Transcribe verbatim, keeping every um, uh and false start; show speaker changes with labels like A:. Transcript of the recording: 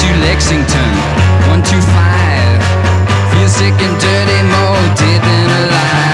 A: to Lexington, one two five. Feel sick and dirty, more dead than alive.